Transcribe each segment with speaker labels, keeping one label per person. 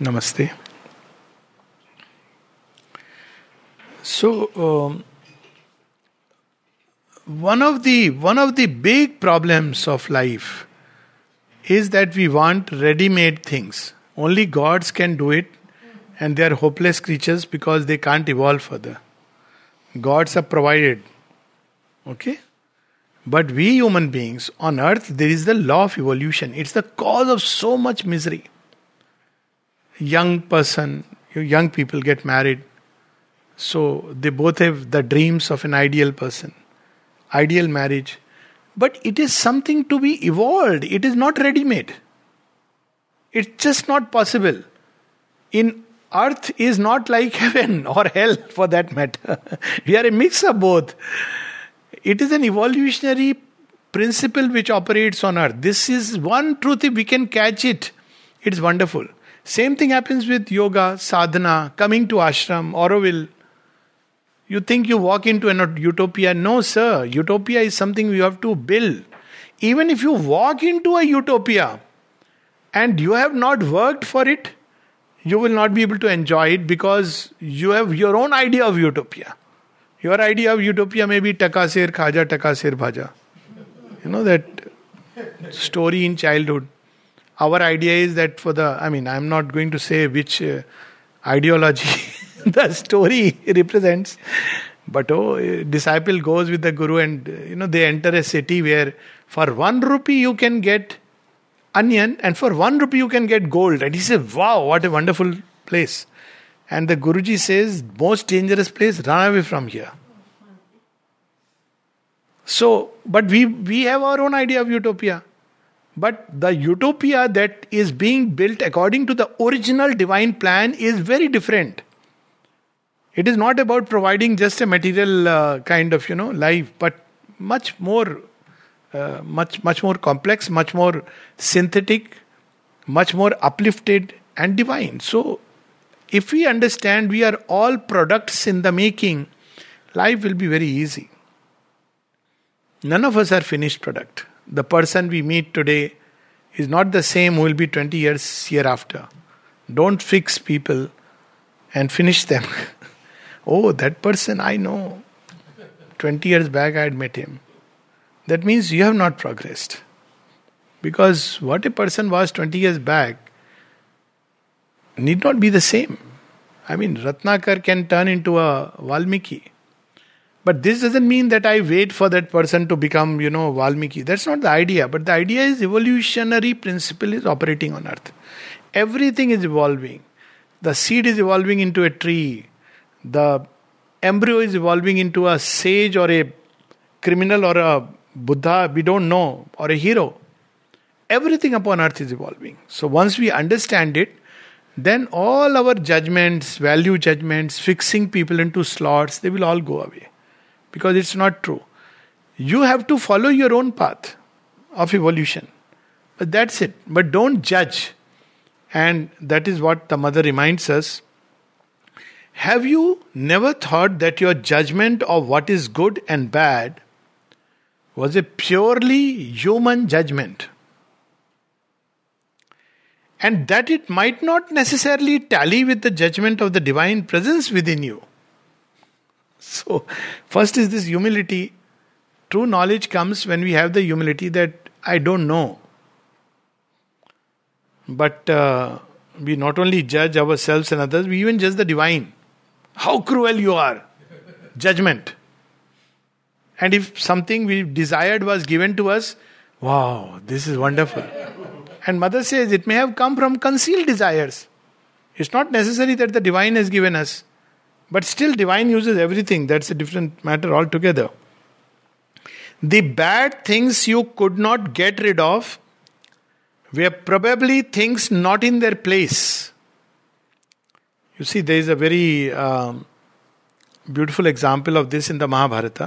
Speaker 1: Namaste. So, one of the big problems of life is that we want ready-made things. Only gods can do it, and they are hopeless creatures because they can't evolve further. Gods are provided, okay? But we human beings on earth, there is the law of evolution. It's the cause of so much misery. Young people get married, so they both have the dreams of an ideal person, ideal marriage. But it is something to be evolved. It is not ready-made. It's just not possible. In earth is not like heaven or hell for that matter. We are a mix of both. It is an evolutionary principle which operates on earth. This is one truth. If we can catch it, it's wonderful. Same thing happens with yoga, sadhana, coming to ashram, Auroville. You think you walk into a utopia. No, sir. Utopia is something you have to build. Even if you walk into a utopia and you have not worked for it, you will not be able to enjoy it because you have your own idea of utopia. Your idea of utopia may be taka ser khaja, taka ser bhaja. You know that story in childhood. Our idea is that I'm not going to say which ideology the story represents. But a disciple goes with the guru and they enter a city where for 1 rupee you can get onion and for 1 rupee you can get gold. And he says, wow, what a wonderful place. And the Guruji says, most dangerous place, run away from here. So, but we have our own idea of utopia. But the utopia that is being built according to the original divine plan is very different. It is not about providing just a material kind of life, but much more complex, much more synthetic, much more uplifted and divine. So, if we understand we are all products in the making, life will be very easy. None of us are finished product. The person we meet today is not the same who will be 20 years hereafter. Don't fix people and finish them. Oh, that person I know. 20 years back I had met him. That means you have not progressed. Because what a person was 20 years back need not be the same. Ratnakar can turn into a Valmiki. But this doesn't mean that I wait for that person to become, Valmiki. That's not the idea. But the idea is evolutionary principle is operating on earth. Everything is evolving. The seed is evolving into a tree. The embryo is evolving into a sage or a criminal or a Buddha, we don't know, or a hero. Everything upon earth is evolving. So once we understand it, then all our judgments, value judgments, fixing people into slots, they will all go away. Because it's not true. You have to follow your own path of evolution. But that's it. But don't judge. And that is what the mother reminds us. Have you never thought that your judgment of what is good and bad was a purely human judgment? And that it might not necessarily tally with the judgment of the divine presence within you. So, first is this humility. True knowledge comes when we have the humility that I don't know. But we not only judge ourselves and others, we even judge the divine. How cruel you are. Judgment. And if something we desired was given to us, wow, this is wonderful. And mother says it may have come from concealed desires. It's not necessary that the divine has given us. But still divine uses everything. That's a different matter altogether. The bad things you could not get rid of were probably things not in their place. You see, there is a very beautiful example of this in the Mahabharata.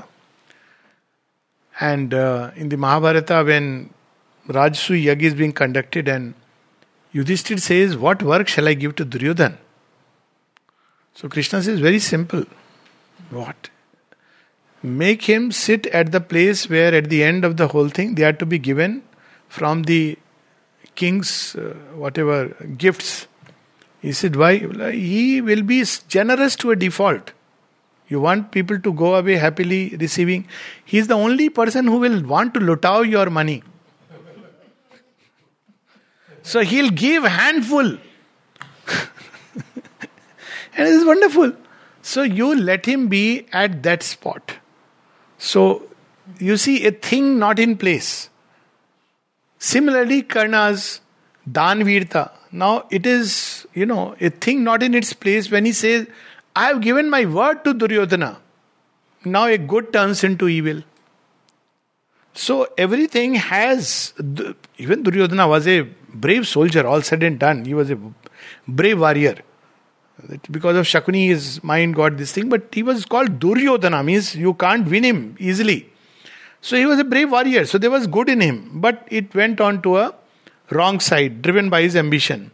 Speaker 1: And in the Mahabharata, when Rajasuya Yagya is being conducted and Yudhishthira says, what work shall I give to Duryodhana? So Krishna says, very simple. What? Make him sit at the place where at the end of the whole thing they are to be given from the king's whatever gifts He said, why? He will be generous to a default. You want people to go away happily receiving. He is the only person who will want to lutao your money. So he'll give handful. And it is wonderful. So you let him be at that spot. So you see a thing not in place. Similarly, Karna's Danvirta. Now it is, a thing not in its place when he says, I have given my word to Duryodhana. Now a good turns into evil. So everything has, even Duryodhana was a brave soldier, all said and done. He was a brave warrior. Because of Shakuni, his mind got this thing, but he was called Duryodhana, means you can't win him easily. So he was a brave warrior, so there was good in him, but it went on to a wrong side, driven by his ambition.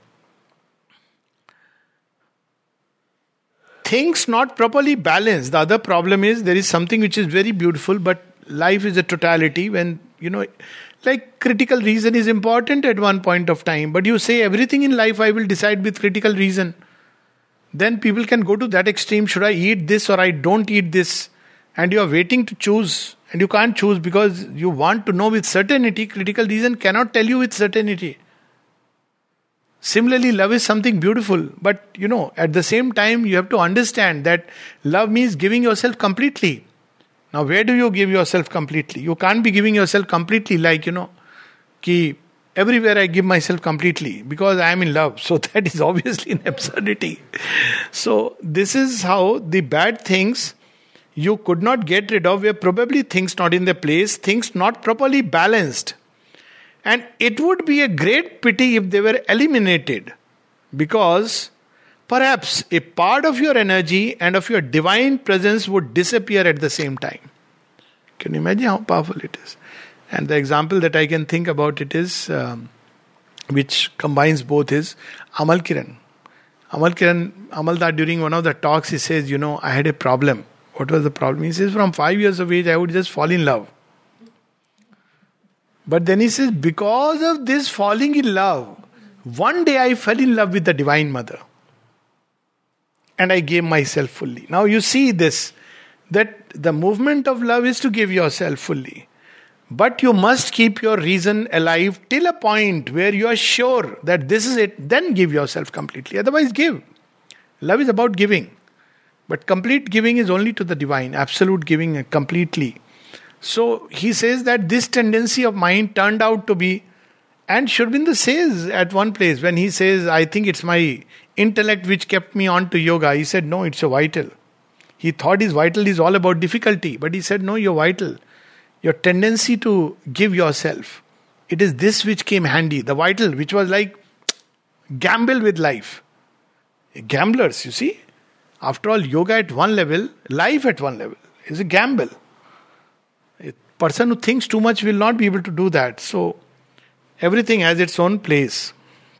Speaker 1: Things not properly balanced. The other problem is there is something which is very beautiful, but life is a totality when, like critical reason is important at one point of time, but you say everything in life I will decide with critical reason. Then people can go to that extreme. Should I eat this or I don't eat this? And you are waiting to choose. And you can't choose because you want to know with certainty. Critical reason cannot tell you with certainty. Similarly, love is something beautiful. But, at the same time, you have to understand that love means giving yourself completely. Now, where do you give yourself completely? You can't be giving yourself completely like, ki everywhere I give myself completely because I am in love. So that is obviously an absurdity. So this is how the bad things you could not get rid of were probably things not in their place, things not properly balanced. And it would be a great pity if they were eliminated, because perhaps a part of your energy and of your divine presence would disappear at the same time. Can you imagine how powerful it is? And the example that I can think about it is, which combines both, is Amal Kiran. Amalda, during one of the talks, he says, I had a problem. What was the problem? He says, from 5 years of age, I would just fall in love. But then he says, because of this falling in love, one day I fell in love with the Divine Mother. And I gave myself fully. Now you see this, that the movement of love is to give yourself fully. But you must keep your reason alive till a point where you are sure that this is it. Then give yourself completely. Otherwise give. Love is about giving. But complete giving is only to the divine. Absolute giving completely. So he says that this tendency of mine turned out to be, and Sri Aurobindo says at one place when he says, I think it's my intellect which kept me on to yoga. He said, no, it's a vital. He thought his vital is all about difficulty. But he said, no, you're vital. Your tendency to give yourself. It is this which came handy. The vital, which was like gamble with life. Gamblers, you see. After all, yoga at one level, life at one level is a gamble. A person who thinks too much will not be able to do that. So, everything has its own place.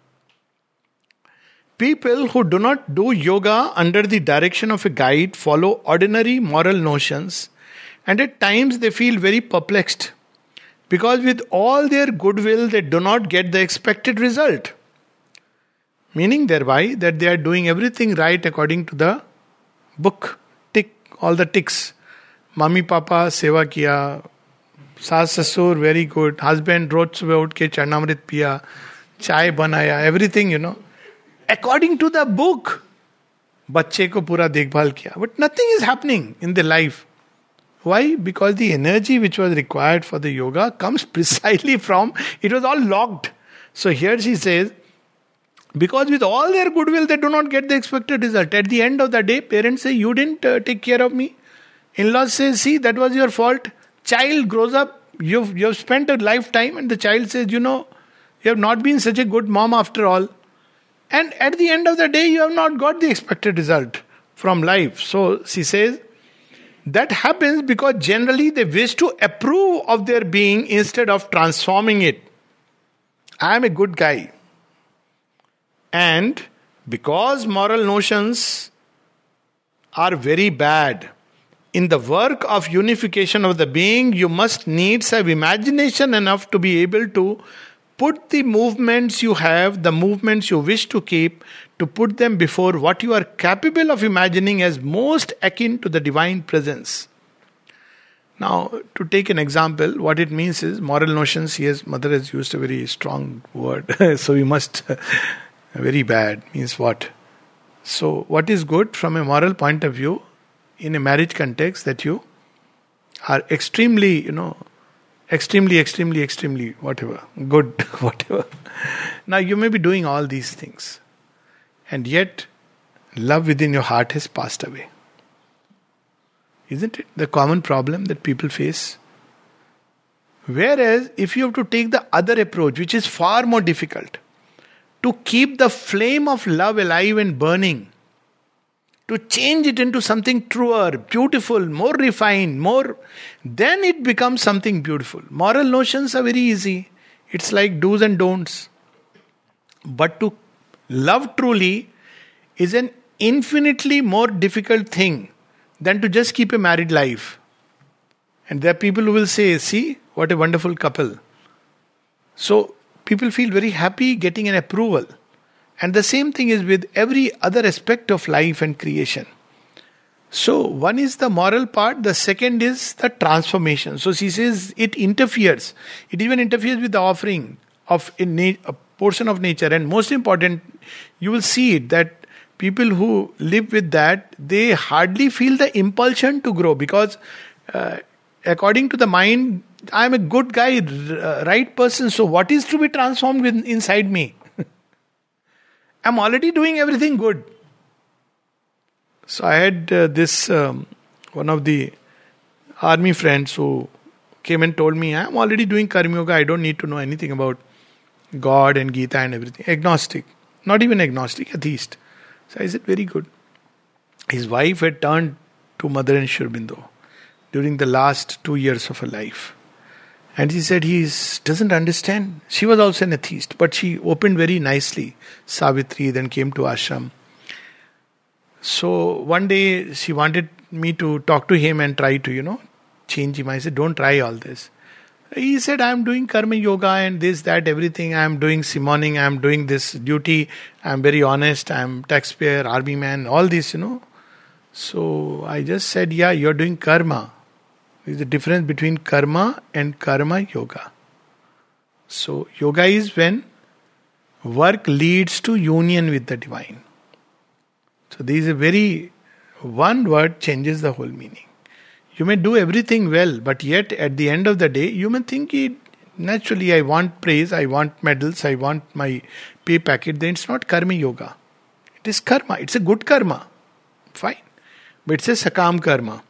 Speaker 1: People who do not do yoga under the direction of a guide follow ordinary moral notions, and at times they feel very perplexed because with all their goodwill they do not get the expected result. Meaning thereby that they are doing everything right according to the book. Tick all the ticks. Mummy Papa seva kiya, सास ससुर very good, husband रोज सुबह उठ के चरणामृत पिया, चाय बनाया, everything according to the book. बच्चे को पूरा देखभाल किया, but nothing is happening in the life. Why? Because the energy which was required for the yoga comes precisely from, it was all locked. So here she says, because with all their goodwill they do not get the expected result. At the end of the day, parents say, you didn't take care of me. In-laws say, see, that was your fault. Child grows up, you've spent a lifetime, and the child says, you have not been such a good mom after all. And at the end of the day, you have not got the expected result from life. So she says, that happens because generally they wish to approve of their being instead of transforming it. I am a good guy. And because moral notions are very bad, in the work of unification of the being, you must needs have imagination enough to be able to put the movements you have, the movements you wish to keep, to put them before what you are capable of imagining as most akin to the divine presence. Now, to take an example, what it means is moral notions. Yes, Mother has used a very strong word, so we must. Very bad means what? So, what is good from a moral point of view in a marriage context, that you are extremely, extremely, whatever, good, whatever. Now, you may be doing all these things, and yet love within your heart has passed away. Isn't it the common problem that people face? Whereas, if you have to take the other approach, which is far more difficult, to keep the flame of love alive and burning, to change it into something truer, beautiful, more refined, then it becomes something beautiful. Moral notions are very easy. It's like do's and don'ts. But to love truly is an infinitely more difficult thing than to just keep a married life. And there are people who will say, see, what a wonderful couple. So, people feel very happy getting an approval. And the same thing is with every other aspect of life and creation. So, one is the moral part, the second is the transformation. So, she says it interferes. It even interferes with the offering of a portion of nature. And most important, you will see it that people who live with that, they hardly feel the impulsion to grow, because according to the mind, I am a good guy, right person, so what is to be transformed inside me? I am already doing everything good. So I had one of the army friends who came and told me, I am already doing Karma Yoga, I don't need to know anything about God and Gita and everything. Agnostic. Not even agnostic, atheist. So I said, very good. His wife had turned to Mother and Sri Aurobindo during the last 2 years of her life. And he said he doesn't understand. She was also an atheist, but she opened very nicely. Savitri then came to ashram. So one day she wanted me to talk to him and try to, change him. I said, don't try all this. He said, I am doing Karma Yoga and this, that, everything. I am doing simoning, I am doing this duty. I am very honest, I am taxpayer, army man, all this, So I just said, yeah, you are doing karma. There is a difference between karma and Karma Yoga. So yoga is when work leads to union with the divine. So there is one word changes the whole meaning. You may do everything well, but yet at the end of the day, you may think, naturally I want praise, I want medals, I want my pay packet. Then it's not Karma Yoga. It is karma. It's a good karma. Fine. But it's a sakam karma.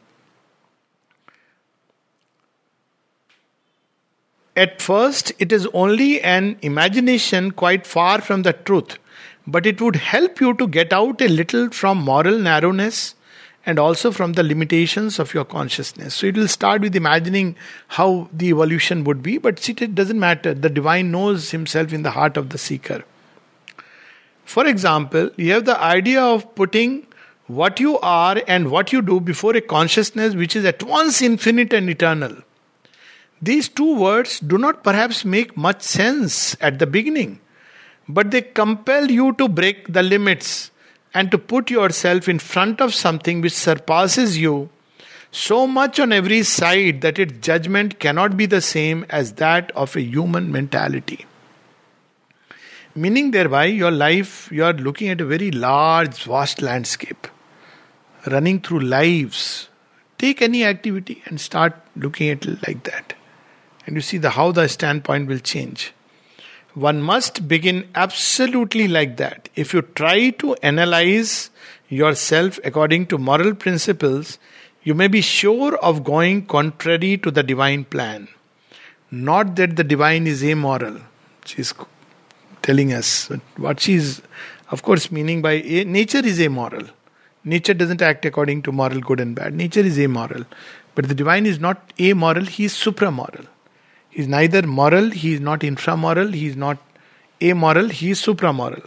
Speaker 1: At first, it is only an imagination quite far from the truth, but it would help you to get out a little from moral narrowness and also from the limitations of your consciousness. So it will start with imagining how the evolution would be, but it doesn't matter. The divine knows himself in the heart of the seeker. For example, you have the idea of putting what you are and what you do before a consciousness which is at once infinite and eternal. These two words do not perhaps make much sense at the beginning, but they compel you to break the limits and to put yourself in front of something which surpasses you so much on every side that its judgment cannot be the same as that of a human mentality. Meaning thereby, your life, you are looking at a very large, vast landscape, running through lives. Take any activity and start looking at it like that. And you see how the standpoint will change. One must begin absolutely like that. If you try to analyze yourself according to moral principles, you may be sure of going contrary to the divine plan. Not that the divine is amoral. She's telling us what she's, of course, meaning by nature is amoral. Nature doesn't act according to moral good and bad. Nature is amoral. But the divine is not amoral, he is supramoral. He is neither moral, he is not inframoral, he is not amoral, he is supramoral.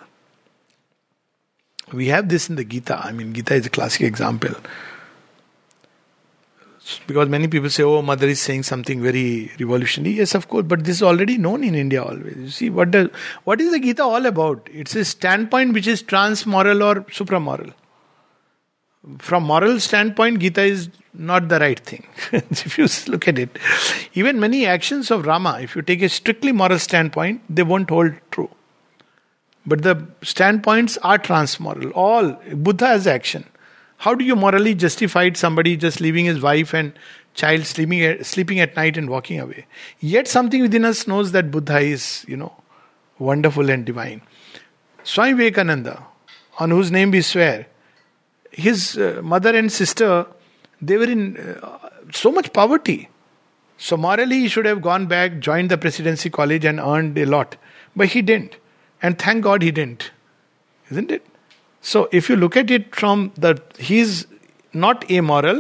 Speaker 1: We have this in the Gita. Gita is a classic example. Because many people say, oh, mother is saying something very revolutionary. Yes, of course, but this is already known in India always. You see, what is the Gita all about? It's a standpoint which is trans-moral or supramoral. From moral standpoint, Gita is not the right thing. If you look at it, even many actions of Rama, if you take a strictly moral standpoint, they won't hold true. But the standpoints are trans-moral. All Buddha has action. How do you morally justify somebody just leaving his wife and child sleeping at night and walking away? Yet something within us knows that Buddha is, wonderful and divine. Swami Vivekananda, on whose name we swear, his mother and sister, they were in so much poverty. So morally he should have gone back, joined the Presidency College and earned a lot. But he didn't. And thank God he didn't. Isn't it? So if you look at it from he's not amoral,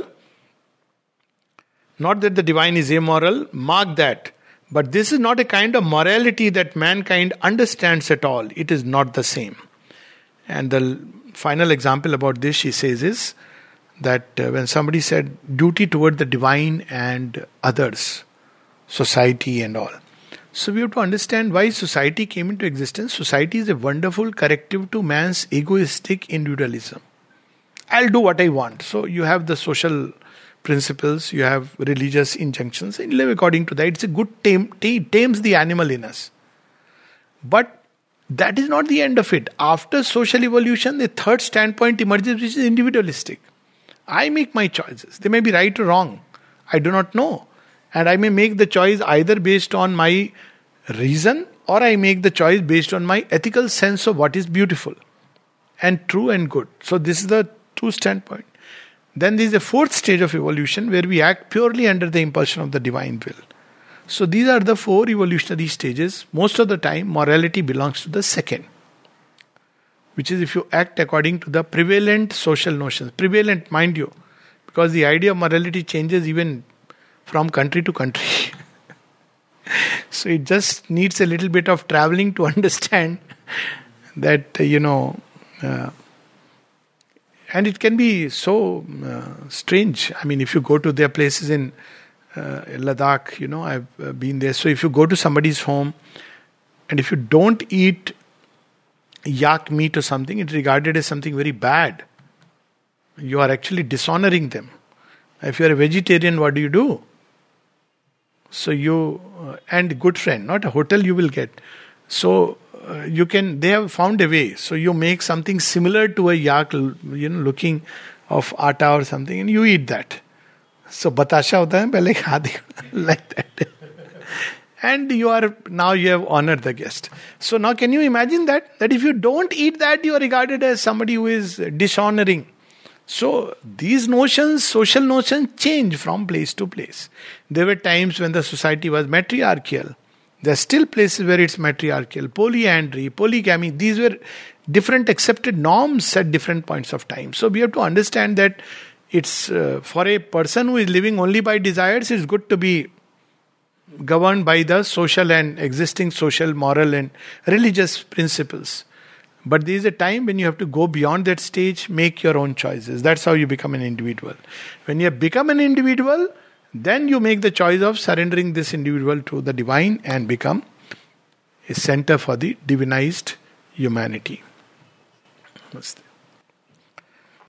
Speaker 1: not that the divine is amoral, mark that. But this is not a kind of morality that mankind understands at all. It is not the same. And the final example about this, she says, is that when somebody said duty toward the divine and others, society and all. So we have to understand why society came into existence. Society is a wonderful corrective to man's egoistic individualism. I'll do what I want. So you have the social principles, you have religious injunctions, and you live according to that. It's a good tames the animal in us. But that is not the end of it. After social evolution, the third standpoint emerges, which is individualistic. I make my choices. They may be right or wrong. I do not know. And I may make the choice either based on my reason or I make the choice based on my ethical sense of what is beautiful and true and good. So this is the true standpoint. Then there is a fourth stage of evolution where we act purely under the impulsion of the divine will. So these are the four evolutionary stages. Most of the time, morality belongs to the second, which is if you act according to the prevalent social notions. Prevalent, mind you, because the idea of morality changes even from country to country. So it just needs a little bit of traveling to understand that, and it can be so strange. I mean, if you go to their places in Ladakh, I've been there. So if you go to somebody's home and if you don't eat yak meat or something, it's regarded as something very bad. You are actually dishonoring them. If you are a vegetarian, what do? So you, and good friend, not a hotel you will get. So they have found a way. So you make something similar to a yak, looking of atta or something, and you eat that. So batasha hota hai, pehle kha de, like that. And you have honored the guest. So now can you imagine that if you don't eat that, you are regarded as somebody who is dishonoring. So these notions, social notions, change from place to place. There were times when the society was matriarchal. There are still places where it's matriarchal. Polyandry, polygamy, these were different accepted norms at different points of time. So we have to understand that it's for a person who is living only by desires, it's good to be governed by the social and existing social, moral and religious principles. But there is a time when you have to go beyond that stage, make your own choices. That's how you become an individual. When you have become an individual, then you make the choice of surrendering this individual to the divine and become a center for the divinized humanity. Namaste.